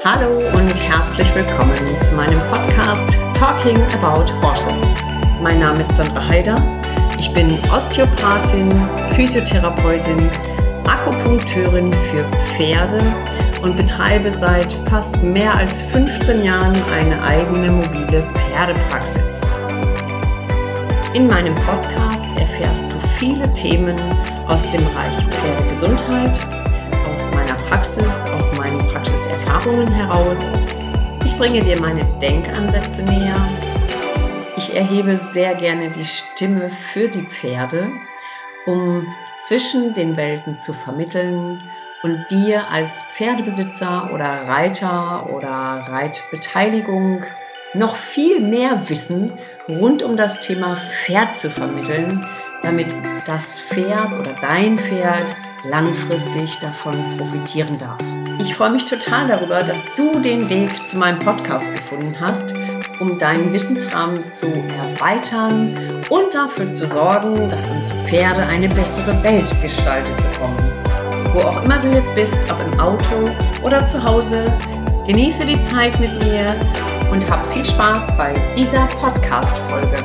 Hallo und herzlich willkommen zu meinem Podcast Talking About Horses. Mein Name ist Sandra Heider. Ich bin Osteopathin, Physiotherapeutin, Akupunkteurin für Pferde und betreibe seit fast mehr als 15 Jahren eine eigene mobile Pferdepraxis. In meinem Podcast erfährst du viele Themen aus dem Bereich Pferdegesundheit, aus meiner Praxis, aus meinen Praxiserfahrungen heraus. Ich bringe dir meine Denkansätze näher. Ich erhebe sehr gerne die Stimme für die Pferde, um zwischen den Welten zu vermitteln und dir als Pferdebesitzer oder Reiter oder Reitbeteiligung noch viel mehr Wissen rund um das Thema Pferd zu vermitteln, damit das Pferd oder dein Pferd langfristig davon profitieren darf. Ich freue mich total darüber, dass du den Weg zu meinem Podcast gefunden hast, um deinen Wissensrahmen zu erweitern und dafür zu sorgen, dass unsere Pferde eine bessere Welt gestaltet bekommen. Wo auch immer du jetzt bist, ob im Auto oder zu Hause, genieße die Zeit mit mir und hab viel Spaß bei dieser Podcast-Folge.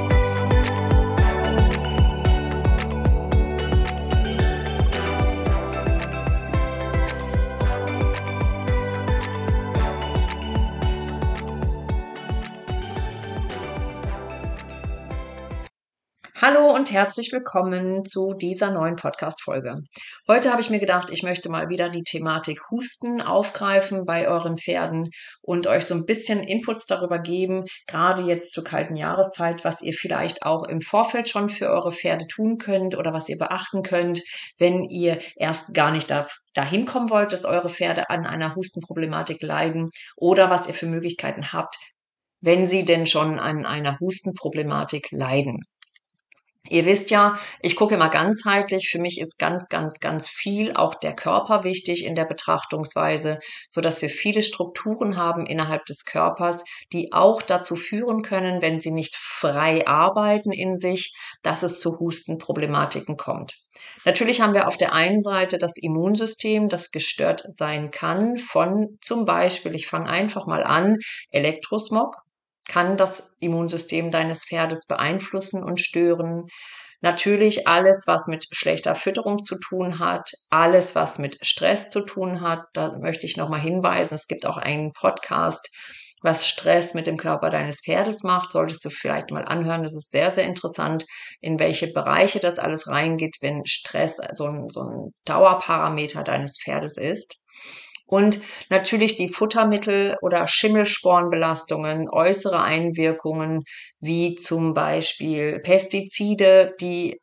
Hallo und herzlich willkommen zu dieser neuen Podcast-Folge. Heute habe ich mir gedacht, ich möchte mal wieder die Thematik Husten aufgreifen bei euren Pferden und euch so ein bisschen Inputs darüber geben, gerade jetzt zur kalten Jahreszeit, was ihr vielleicht auch im Vorfeld schon für eure Pferde tun könnt oder was ihr beachten könnt, wenn ihr erst gar nicht dahin kommen wollt, dass eure Pferde an einer Hustenproblematik leiden oder was ihr für Möglichkeiten habt, wenn sie denn schon an einer Hustenproblematik leiden. Ihr wisst ja, ich gucke immer ganzheitlich. Für mich ist ganz viel auch der Körper wichtig in der Betrachtungsweise, so dass wir viele Strukturen haben innerhalb des Körpers, die auch dazu führen können, wenn sie nicht frei arbeiten in sich, dass es zu Hustenproblematiken kommt. Natürlich haben wir auf der einen Seite das Immunsystem, das gestört sein kann von zum Beispiel, ich fange einfach mal an, Elektrosmog. Kann das Immunsystem deines Pferdes beeinflussen und stören. Natürlich alles, was mit schlechter Fütterung zu tun hat, alles, was mit Stress zu tun hat. Da möchte ich nochmal hinweisen, es gibt auch einen Podcast, was Stress mit dem Körper deines Pferdes macht. Solltest du vielleicht mal anhören. Das ist sehr, sehr interessant, in welche Bereiche das alles reingeht, wenn Stress so ein Dauerparameter deines Pferdes ist. Und natürlich die Futtermittel oder Schimmelsporenbelastungen, äußere Einwirkungen, wie zum Beispiel Pestizide, die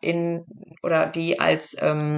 als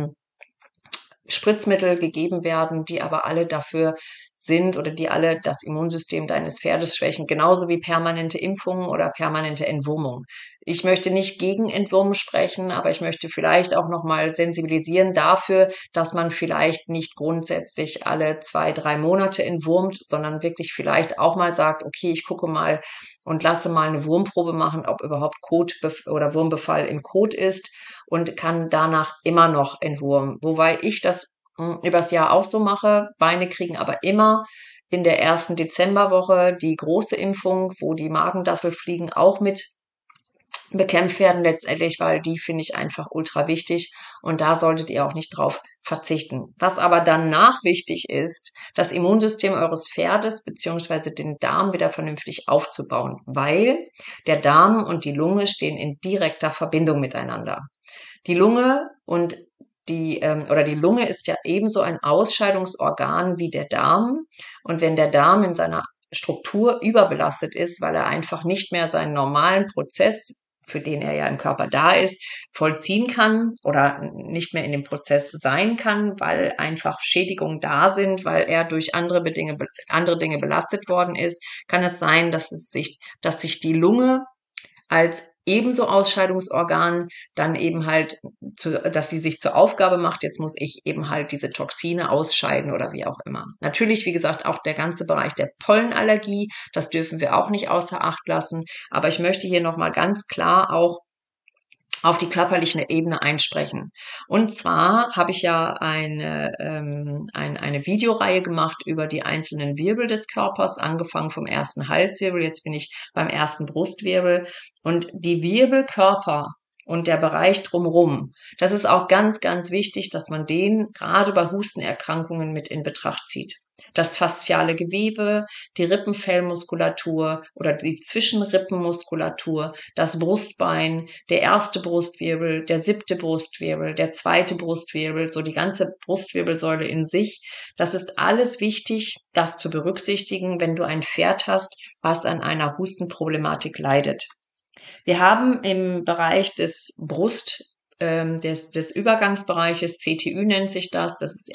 Spritzmittel gegeben werden, die aber alle dafür sind oder die alle das Immunsystem deines Pferdes schwächen, genauso wie permanente Impfungen oder permanente Entwurmung. Ich möchte nicht gegen Entwurmen sprechen, aber ich möchte vielleicht auch nochmal sensibilisieren dafür, dass man vielleicht nicht grundsätzlich alle 2-3 Monate entwurmt, sondern wirklich vielleicht auch mal sagt, okay, ich gucke mal und lasse mal eine Wurmprobe machen, ob überhaupt Kot oder Wurmbefall im Kot ist und kann danach immer noch entwurmen. Wobei ich das übers Jahr auch so mache. Beine kriegen aber immer in der ersten Dezemberwoche die große Impfung, wo die Magendasselfliegen auch mit bekämpft werden letztendlich, weil die finde ich einfach ultra wichtig und da solltet ihr auch nicht drauf verzichten. Was aber danach wichtig ist, das Immunsystem eures Pferdes beziehungsweise den Darm wieder vernünftig aufzubauen, weil der Darm und die Lunge stehen in direkter Verbindung miteinander. Die Lunge und die Lunge ist ja ebenso ein Ausscheidungsorgan wie der Darm. Und wenn der Darm in seiner Struktur überbelastet ist, weil er einfach nicht mehr seinen normalen Prozess, für den er ja im Körper da ist, vollziehen kann oder nicht mehr in dem Prozess sein kann, weil einfach Schädigungen da sind, weil er durch andere Dinge belastet worden ist, kann es sein, dass sich die Lunge als ebenso Ausscheidungsorgan dann eben halt, dass sie sich zur Aufgabe macht, jetzt muss ich eben halt diese Toxine ausscheiden oder wie auch immer. Natürlich, wie gesagt, auch der ganze Bereich der Pollenallergie, das dürfen wir auch nicht außer Acht lassen, aber ich möchte hier nochmal ganz klar auch auf die körperliche Ebene einsprechen. Und zwar habe ich ja eine Videoreihe gemacht über die einzelnen Wirbel des Körpers, angefangen vom ersten Halswirbel, jetzt bin ich beim ersten Brustwirbel. Und die Wirbelkörper und der Bereich drumherum, das ist auch ganz, ganz wichtig, dass man den gerade bei Hustenerkrankungen mit in Betracht zieht. Das fasziale Gewebe, die Rippenfellmuskulatur oder die Zwischenrippenmuskulatur, das Brustbein, der erste Brustwirbel, der 7. Brustwirbel, der 2. Brustwirbel, so die ganze Brustwirbelsäule in sich. Das ist alles wichtig, das zu berücksichtigen, wenn du ein Pferd hast, was an einer Hustenproblematik leidet. Wir haben im Bereich des des Übergangsbereiches, CTÜ nennt sich das ist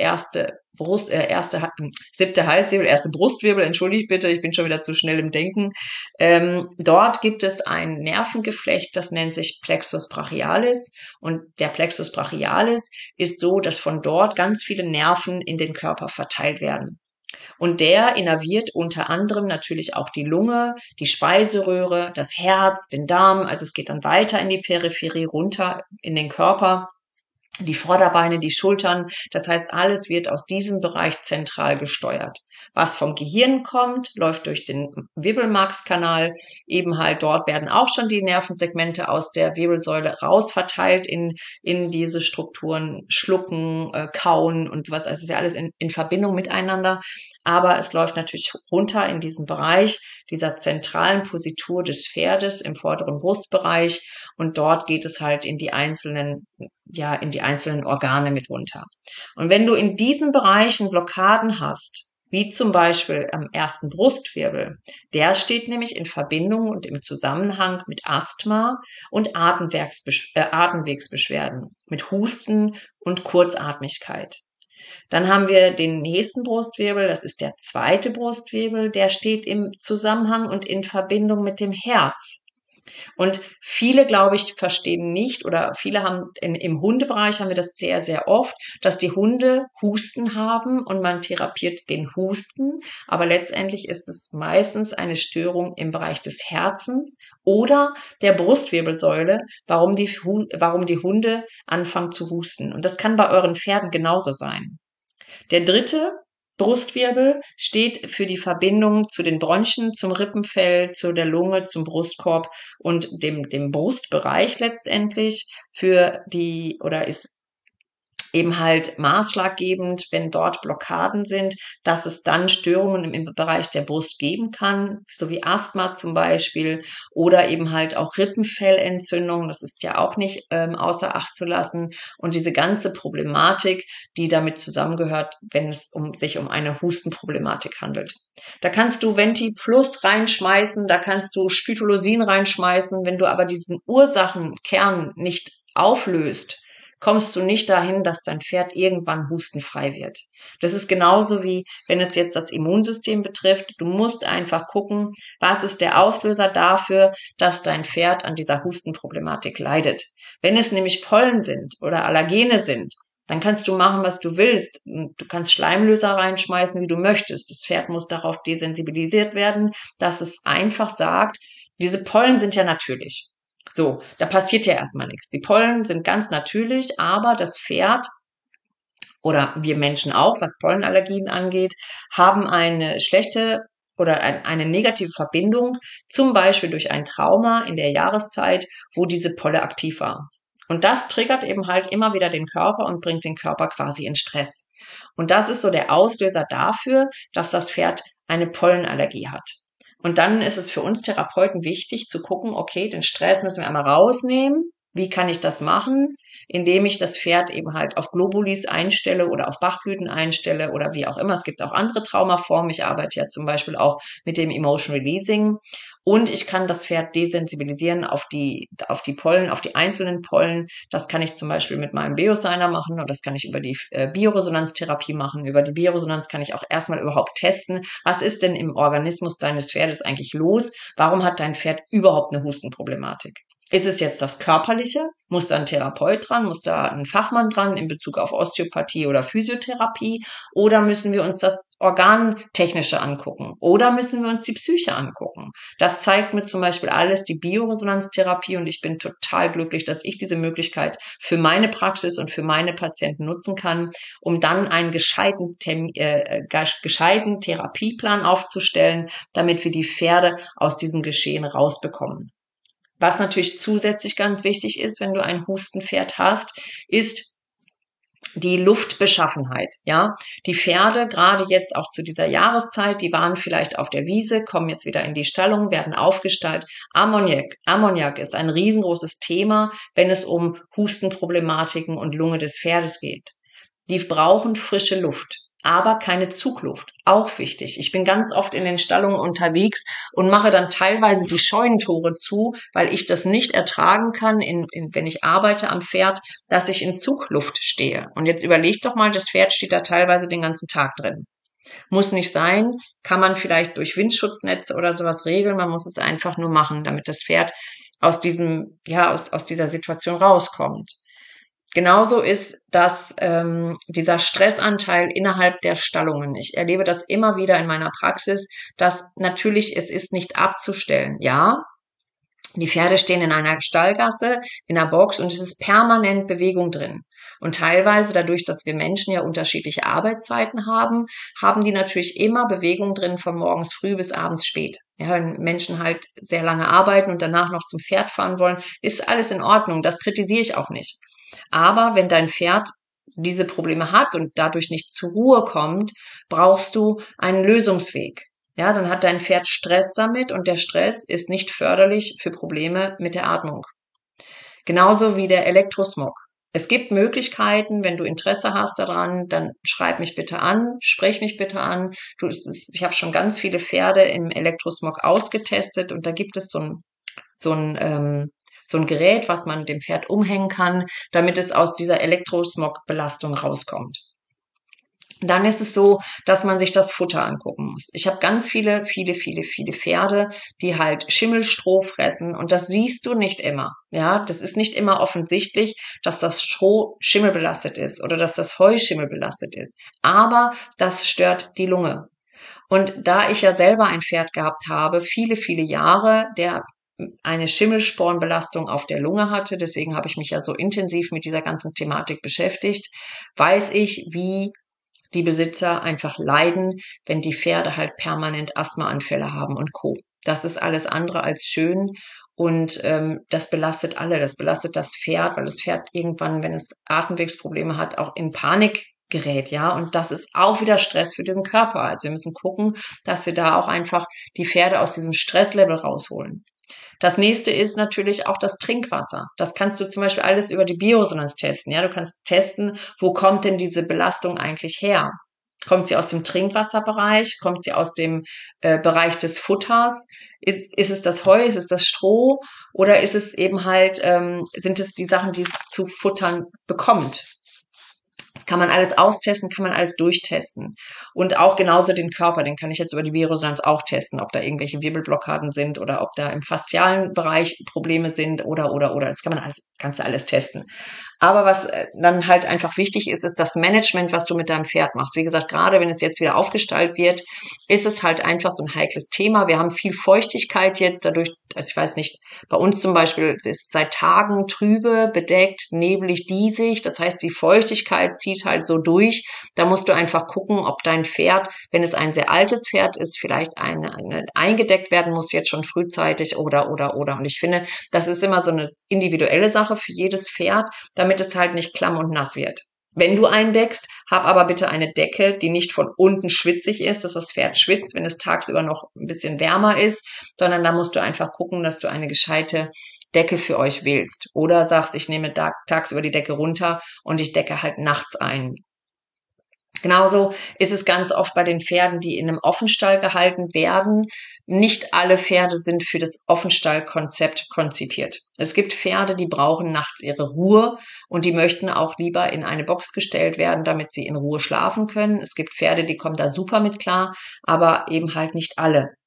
siebte Halswirbel, erste Brustwirbel, entschuldigt bitte, ich bin schon wieder zu schnell im Denken. Dort gibt es ein Nervengeflecht, das nennt sich Plexus brachialis, und der Plexus brachialis ist so, dass von dort ganz viele Nerven in den Körper verteilt werden. Und der innerviert unter anderem natürlich auch die Lunge, die Speiseröhre, das Herz, den Darm. Also es geht dann weiter in die Peripherie runter in den Körper, die Vorderbeine, die Schultern. Das heißt, alles wird aus diesem Bereich zentral gesteuert. Was vom Gehirn kommt, läuft durch den Wirbelmarkskanal. Eben halt dort werden auch schon die Nervensegmente aus der Wirbelsäule rausverteilt in diese Strukturen, schlucken, kauen und sowas. Also es ist ja alles in Verbindung miteinander. Aber es läuft natürlich runter in diesen Bereich dieser zentralen Positur des Pferdes im vorderen Brustbereich. Und dort geht es halt in die einzelnen Organe mit runter. Und wenn du in diesen Bereichen Blockaden hast, wie zum Beispiel am ersten Brustwirbel, der steht nämlich in Verbindung und im Zusammenhang mit Asthma und Atemwegsbeschwerden, mit Husten und Kurzatmigkeit. Dann haben wir den nächsten Brustwirbel, das ist der 2. Brustwirbel, der steht im Zusammenhang und in Verbindung mit dem Herz. Und viele, glaube ich, verstehen nicht, oder viele haben im Hundebereich haben wir das sehr, sehr oft, dass die Hunde Husten haben und man therapiert den Husten. Aber letztendlich ist es meistens eine Störung im Bereich des Herzens oder der Brustwirbelsäule, warum die Hunde anfangen zu husten. Und das kann bei euren Pferden genauso sein. Der 3. Brustwirbel steht für die Verbindung zu den Bronchien, zum Rippenfell, zu der Lunge, zum Brustkorb und dem Brustbereich letztendlich ist eben halt maßschlaggebend, wenn dort Blockaden sind, dass es dann Störungen im Bereich der Brust geben kann, so wie Asthma zum Beispiel oder eben halt auch Rippenfellentzündung, das ist ja auch nicht außer Acht zu lassen, und diese ganze Problematik, die damit zusammengehört, wenn es sich um eine Hustenproblematik handelt. Da kannst du Venti Plus reinschmeißen, da kannst du Spitolosin reinschmeißen, wenn du aber diesen Ursachenkern nicht auflöst, kommst du nicht dahin, dass dein Pferd irgendwann hustenfrei wird. Das ist genauso wie, wenn es jetzt das Immunsystem betrifft. Du musst einfach gucken, was ist der Auslöser dafür, dass dein Pferd an dieser Hustenproblematik leidet. Wenn es nämlich Pollen sind oder Allergene sind, dann kannst du machen, was du willst. Du kannst Schleimlöser reinschmeißen, wie du möchtest. Das Pferd muss darauf desensibilisiert werden, dass es einfach sagt, diese Pollen sind ja natürlich. So, da passiert ja erstmal nichts. Die Pollen sind ganz natürlich, aber das Pferd oder wir Menschen auch, was Pollenallergien angeht, haben eine schlechte oder eine negative Verbindung, zum Beispiel durch ein Trauma in der Jahreszeit, wo diese Polle aktiv war. Und das triggert eben halt immer wieder den Körper und bringt den Körper quasi in Stress. Und das ist so der Auslöser dafür, dass das Pferd eine Pollenallergie hat. Und dann ist es für uns Therapeuten wichtig zu gucken, okay, den Stress müssen wir einmal rausnehmen. Wie kann ich das machen? Indem ich das Pferd eben halt auf Globulis einstelle oder auf Bachblüten einstelle oder wie auch immer. Es gibt auch andere Traumaformen. Ich arbeite ja zum Beispiel auch mit dem Emotion Releasing. Und ich kann das Pferd desensibilisieren auf die Pollen, auf die einzelnen Pollen. Das kann ich zum Beispiel mit meinem Biosigner machen oder das kann ich über die Bioresonanztherapie machen. Über die Bioresonanz kann ich auch erstmal überhaupt testen, was ist denn im Organismus deines Pferdes eigentlich los? Warum hat dein Pferd überhaupt eine Hustenproblematik? Ist es jetzt das Körperliche? Muss da ein Therapeut dran? Muss da ein Fachmann dran in Bezug auf Osteopathie oder Physiotherapie? Oder müssen wir uns das Organtechnische angucken? Oder müssen wir uns die Psyche angucken? Das zeigt mir zum Beispiel alles die Bioresonanztherapie und ich bin total glücklich, dass ich diese Möglichkeit für meine Praxis und für meine Patienten nutzen kann, um dann einen gescheiten Therapieplan aufzustellen, damit wir die Pferde aus diesem Geschehen rausbekommen. Was natürlich zusätzlich ganz wichtig ist, wenn du ein Hustenpferd hast, ist die Luftbeschaffenheit, ja. Die Pferde, gerade jetzt auch zu dieser Jahreszeit, die waren vielleicht auf der Wiese, kommen jetzt wieder in die Stallung, werden aufgestallt. Ammoniak ist ein riesengroßes Thema, wenn es um Hustenproblematiken und Lunge des Pferdes geht. Die brauchen frische Luft, aber keine Zugluft. Auch wichtig. Ich bin ganz oft in den Stallungen unterwegs und mache dann teilweise die Scheunentore zu, weil ich das nicht ertragen kann, wenn ich arbeite am Pferd, dass ich in Zugluft stehe. Und jetzt überleg doch mal, das Pferd steht da teilweise den ganzen Tag drin. Muss nicht sein, kann man vielleicht durch Windschutznetze oder sowas regeln. Man muss es einfach nur machen, damit das Pferd aus dieser Situation rauskommt. Genauso ist das dieser Stressanteil innerhalb der Stallungen. Ich erlebe das immer wieder in meiner Praxis, dass natürlich es ist nicht abzustellen. Ja, die Pferde stehen in einer Stallgasse, in einer Box und es ist permanent Bewegung drin. Und teilweise dadurch, dass wir Menschen ja unterschiedliche Arbeitszeiten haben, haben die natürlich immer Bewegung drin von morgens früh bis abends spät. Ja, wenn Menschen halt sehr lange arbeiten und danach noch zum Pferd fahren wollen, ist alles in Ordnung. Das kritisiere ich auch nicht. Aber wenn dein Pferd diese Probleme hat und dadurch nicht zur Ruhe kommt, brauchst du einen Lösungsweg. Ja, dann hat dein Pferd Stress damit und der Stress ist nicht förderlich für Probleme mit der Atmung. Genauso wie der Elektrosmog. Es gibt Möglichkeiten, wenn du Interesse hast daran, dann schreib mich bitte an, sprech mich bitte an. Ich habe schon ganz viele Pferde im Elektrosmog ausgetestet und da gibt es so ein Gerät, was man dem Pferd umhängen kann, damit es aus dieser Elektrosmog-Belastung rauskommt. Dann ist es so, dass man sich das Futter angucken muss. Ich habe ganz viele Pferde, die halt Schimmelstroh fressen und das siehst du nicht immer. Ja, das ist nicht immer offensichtlich, dass das Stroh schimmelbelastet ist oder dass das Heu schimmelbelastet ist. Aber das stört die Lunge. Und da ich ja selber ein Pferd gehabt habe, viele Jahre, der eine Schimmelsporenbelastung auf der Lunge hatte, deswegen habe ich mich ja so intensiv mit dieser ganzen Thematik beschäftigt, weiß ich, wie die Besitzer einfach leiden, wenn die Pferde halt permanent Asthmaanfälle haben und Co. Das ist alles andere als schön und das belastet alle. Das belastet das Pferd, weil das Pferd irgendwann, wenn es Atemwegsprobleme hat, auch in Panik gerät, ja. Und das ist auch wieder Stress für diesen Körper. Also wir müssen gucken, dass wir da auch einfach die Pferde aus diesem Stresslevel rausholen. Das nächste ist natürlich auch das Trinkwasser. Das kannst du zum Beispiel alles über die Bioresonanz testen. Ja, du kannst testen, wo kommt denn diese Belastung eigentlich her? Kommt sie aus dem Trinkwasserbereich? Kommt sie aus dem Bereich des Futters? Ist es das Heu? Ist es das Stroh? Oder ist es eben halt, sind es die Sachen, die es zu futtern bekommt? Kann man alles austesten, kann man alles durchtesten. Und auch genauso den Körper, den kann ich jetzt über die Bioresonanz auch testen, ob da irgendwelche Wirbelblockaden sind oder ob da im faszialen Bereich Probleme sind oder. Das kannst du alles testen. Aber was dann halt einfach wichtig ist, ist das Management, was du mit deinem Pferd machst. Wie gesagt, gerade wenn es jetzt wieder aufgestallt wird, ist es halt einfach so ein heikles Thema. Wir haben viel Feuchtigkeit jetzt dadurch, also ich weiß nicht, bei uns zum Beispiel, es ist seit Tagen trübe, bedeckt, neblig, diesig. Das heißt, die Feuchtigkeit zieht halt so durch. Da musst du einfach gucken, ob dein Pferd, wenn es ein sehr altes Pferd ist, vielleicht eine eingedeckt werden muss, jetzt schon frühzeitig oder. Und ich finde, das ist immer so eine individuelle Sache für jedes Pferd, damit es halt nicht klamm und nass wird. Wenn du eindeckst, hab aber bitte eine Decke, die nicht von unten schwitzig ist, dass das Pferd schwitzt, wenn es tagsüber noch ein bisschen wärmer ist, sondern da musst du einfach gucken, dass du eine gescheite Decke für euch wählst. Oder sagst, ich nehme tagsüber die Decke runter und ich decke halt nachts ein. Genauso ist es ganz oft bei den Pferden, die in einem Offenstall gehalten werden. Nicht alle Pferde sind für das Offenstallkonzept konzipiert. Es gibt Pferde, die brauchen nachts ihre Ruhe und die möchten auch lieber in eine Box gestellt werden, damit sie in Ruhe schlafen können. Es gibt Pferde, die kommen da super mit klar, aber eben halt nicht alle.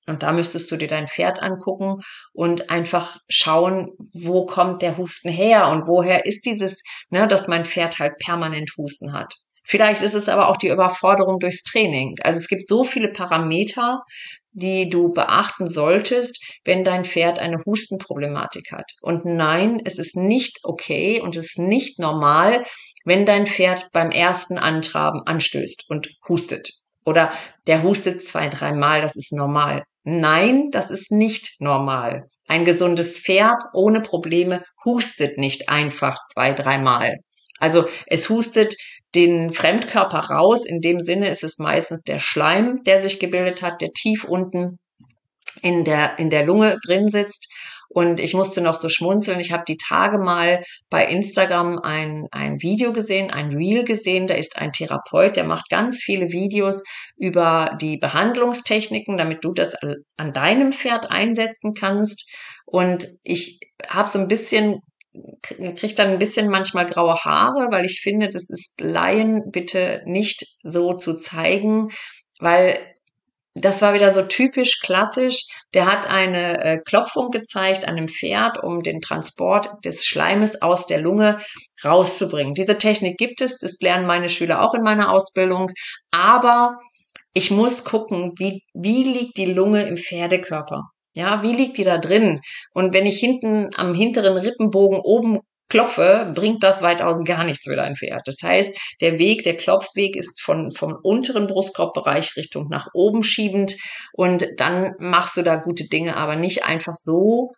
Und da müsstest du dir dein Pferd angucken und einfach schauen, wo kommt der Husten her und woher ist dieses, ne, dass mein Pferd halt permanent Husten hat. Vielleicht ist es aber auch die Überforderung durchs Training. Also es gibt so viele Parameter, die du beachten solltest, wenn dein Pferd eine Hustenproblematik hat. Und nein, es ist nicht okay und es ist nicht normal, wenn dein Pferd beim ersten Antraben anstößt und hustet. Oder der hustet 2, 3 Mal, das ist normal. Nein, das ist nicht normal. Ein gesundes Pferd ohne Probleme hustet nicht einfach 2, 3 Mal. Also es hustet den Fremdkörper raus. In dem Sinne ist es meistens der Schleim, der sich gebildet hat, der tief unten in der Lunge drin sitzt. Und ich musste noch so schmunzeln. Ich habe die Tage mal bei Instagram ein Video gesehen, ein Reel gesehen. Da ist ein Therapeut, der macht ganz viele Videos über die Behandlungstechniken, damit du das an deinem Pferd einsetzen kannst. Und ich habe so ein bisschen kriege dann ein bisschen manchmal graue Haare, weil ich finde, das ist Laien bitte nicht so zu zeigen, weil das war wieder so typisch klassisch. Der hat eine Klopfung gezeigt an einem Pferd, um den Transport des Schleimes aus der Lunge rauszubringen. Diese Technik gibt es, das lernen meine Schüler auch in meiner Ausbildung, aber ich muss gucken, wie liegt die Lunge im Pferdekörper? Ja, wie liegt die da drin? Und wenn ich hinten am hinteren Rippenbogen oben klopfe, bringt das weitaus gar nichts für dein Pferd. Das heißt, der Klopfweg ist vom unteren Brustkorbbereich Richtung nach oben schiebend und dann machst du da gute Dinge, aber nicht einfach so,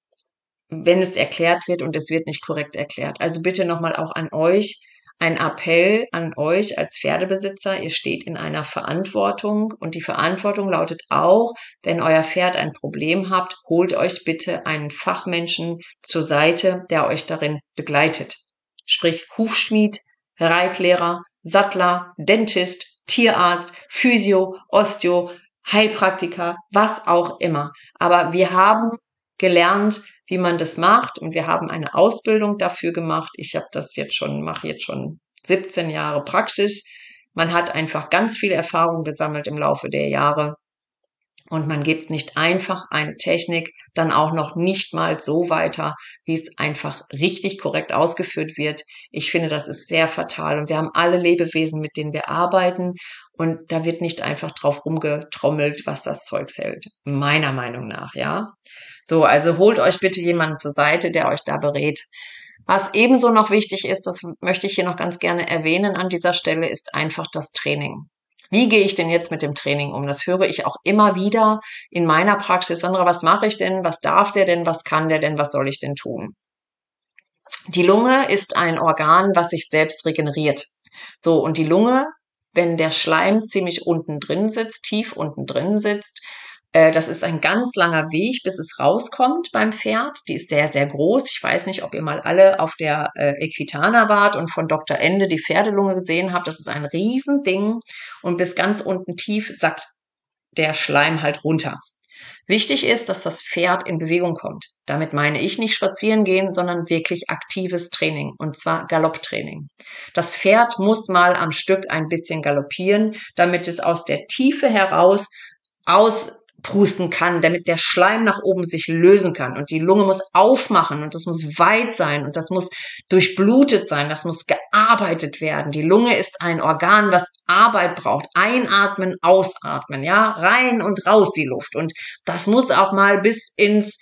wenn es erklärt wird und es wird nicht korrekt erklärt. Also bitte nochmal auch an euch, ein Appell an euch als Pferdebesitzer, ihr steht in einer Verantwortung und die Verantwortung lautet auch, wenn euer Pferd ein Problem habt, holt euch bitte einen Fachmenschen zur Seite, der euch darin begleitet. Sprich Hufschmied, Reitlehrer, Sattler, Dentist, Tierarzt, Physio, Osteo, Heilpraktiker, was auch immer. Aber wir haben gelernt, wie man das macht und wir haben eine Ausbildung dafür gemacht. Ich habe das mache jetzt schon 17 Jahre Praxis. Man hat einfach ganz viele Erfahrungen gesammelt im Laufe der Jahre und man gibt nicht einfach eine Technik dann auch noch nicht mal so weiter, wie es einfach richtig korrekt ausgeführt wird. Ich finde, das ist sehr fatal und wir haben alle Lebewesen, mit denen wir arbeiten und da wird nicht einfach drauf rumgetrommelt, was das Zeugs hält. Meiner Meinung nach, ja. So, also holt euch bitte jemanden zur Seite, der euch da berät. Was ebenso noch wichtig ist, das möchte ich hier noch ganz gerne erwähnen an dieser Stelle, ist einfach das Training. Wie gehe ich denn jetzt mit dem Training um? Das höre ich auch immer wieder in meiner Praxis. Sandra, was mache ich denn? Was darf der denn? Was kann der denn? Was soll ich denn tun? Die Lunge ist ein Organ, was sich selbst regeneriert. So, und die Lunge, wenn der Schleim ziemlich unten drin sitzt, tief unten drin sitzt, das ist ein ganz langer Weg, bis es rauskommt beim Pferd. Die ist sehr, sehr groß. Ich weiß nicht, ob ihr mal alle auf der Equitana wart und von Dr. Ende die Pferdelunge gesehen habt. Das ist ein Riesending und bis ganz unten tief sackt der Schleim halt runter. Wichtig ist, dass das Pferd in Bewegung kommt. Damit meine ich nicht spazieren gehen, sondern wirklich aktives Training, und zwar Galopptraining. Das Pferd muss mal am Stück ein bisschen galoppieren, damit es aus der Tiefe heraus auspusten kann, damit der Schleim nach oben sich lösen kann. Und die Lunge muss aufmachen und das muss weit sein und das muss durchblutet sein, das muss gearbeitet werden. Die Lunge ist ein Organ, was Arbeit braucht. Einatmen, ausatmen, ja, rein und raus die Luft. Und das muss auch mal bis ins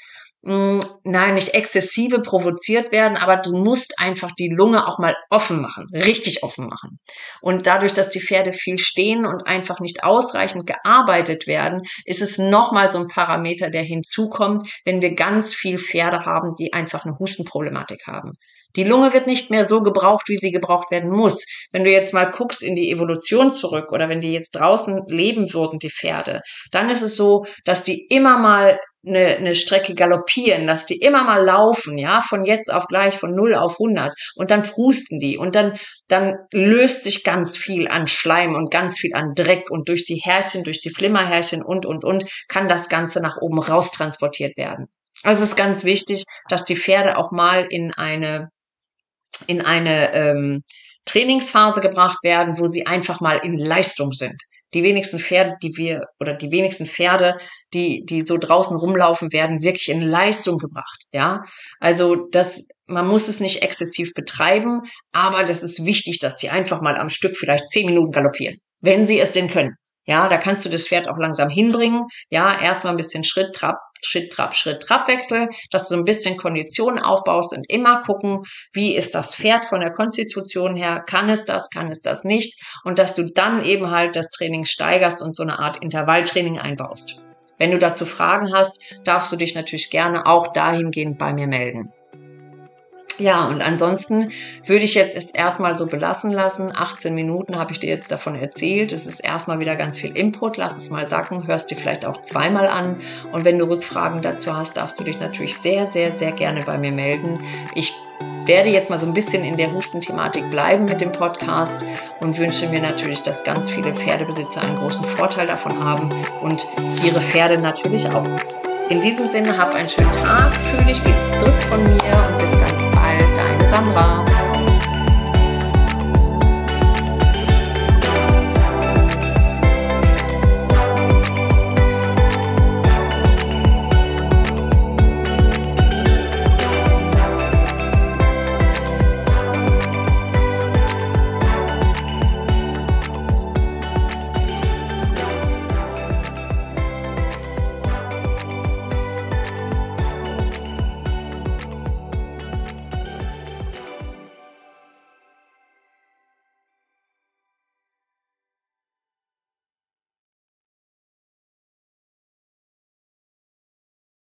nicht exzessive provoziert werden, aber du musst einfach die Lunge auch mal offen machen, richtig offen machen. Und dadurch, dass die Pferde viel stehen und einfach nicht ausreichend gearbeitet werden, ist es nochmal so ein Parameter, der hinzukommt, wenn wir ganz viel Pferde haben, die einfach eine Hustenproblematik haben. Die Lunge wird nicht mehr so gebraucht, wie sie gebraucht werden muss. Wenn du jetzt mal guckst in die Evolution zurück oder wenn die jetzt draußen leben würden, die Pferde, dann ist es so, dass die immer mal eine Strecke galoppieren, dass die immer mal laufen, ja, von jetzt auf gleich, von 0 auf 100 und dann frusten die und dann löst sich ganz viel an Schleim und ganz viel an Dreck und durch die Härchen, durch die Flimmerhärchen und kann das Ganze nach oben raus transportiert werden. Also es ist ganz wichtig, dass die Pferde auch mal in eine Trainingsphase gebracht werden, wo sie einfach mal in Leistung sind. Die wenigsten Pferde, die so draußen rumlaufen, werden wirklich in Leistung gebracht, ja. Also man muss es nicht exzessiv betreiben, aber das ist wichtig, dass die einfach mal am Stück vielleicht 10 Minuten galoppieren, wenn sie es denn können. Ja, da kannst du das Pferd auch langsam hinbringen. Ja, erstmal ein bisschen Schritt, Trab, Wechsel, dass du ein bisschen Kondition aufbaust und immer gucken, wie ist das Pferd von der Konstitution her? Kann es das nicht? Und dass du dann eben halt das Training steigerst und so eine Art Intervalltraining einbaust. Wenn du dazu Fragen hast, darfst du dich natürlich gerne auch dahingehend bei mir melden. Ja, und ansonsten würde ich jetzt erstmal so belassen lassen. 18 Minuten habe ich dir jetzt davon erzählt. Es ist erstmal wieder ganz viel Input. Lass es mal sacken. Hörst dir vielleicht auch zweimal an. Und wenn du Rückfragen dazu hast, darfst du dich natürlich sehr, sehr, sehr gerne bei mir melden. Ich werde jetzt mal so ein bisschen in der Hustenthematik bleiben mit dem Podcast und wünsche mir natürlich, dass ganz viele Pferdebesitzer einen großen Vorteil davon haben und ihre Pferde natürlich auch. In diesem Sinne, hab einen schönen Tag, fühl dich gedrückt von mir und bis ganz bald, deine Sandra.